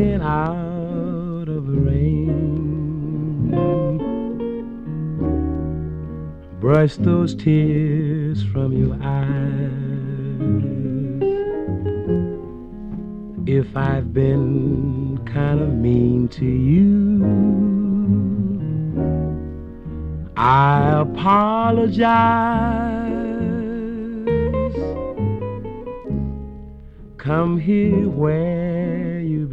coming out of the rain. Brush those tears from your eyes. If I've been kind of mean to you, I apologize. Come here where you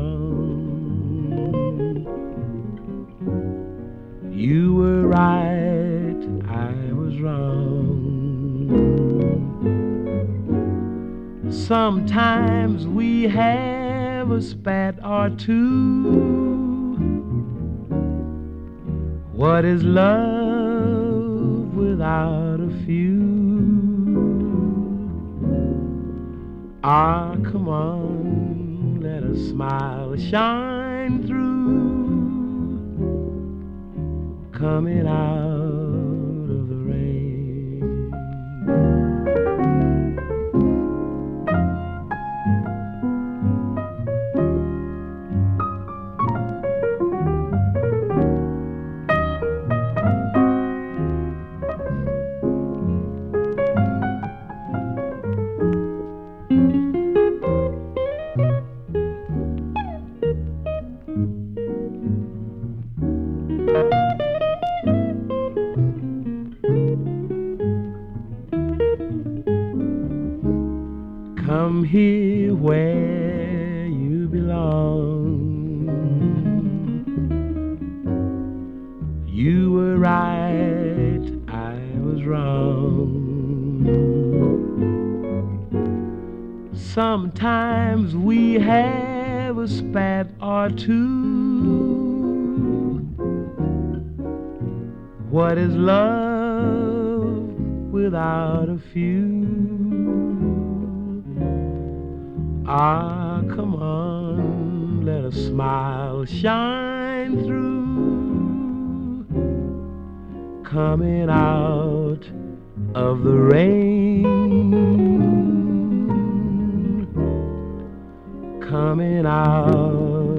belong. You were right, I was wrong. Sometimes we have a spat or two. What is love without a few? Ah, come on, let a smile shine through, coming out of the rain. Come here where you belong. You were right, I was wrong. Sometimes we have a spat or two. What is love without a few? Ah, come on, let a smile shine through, coming out of the rain, coming out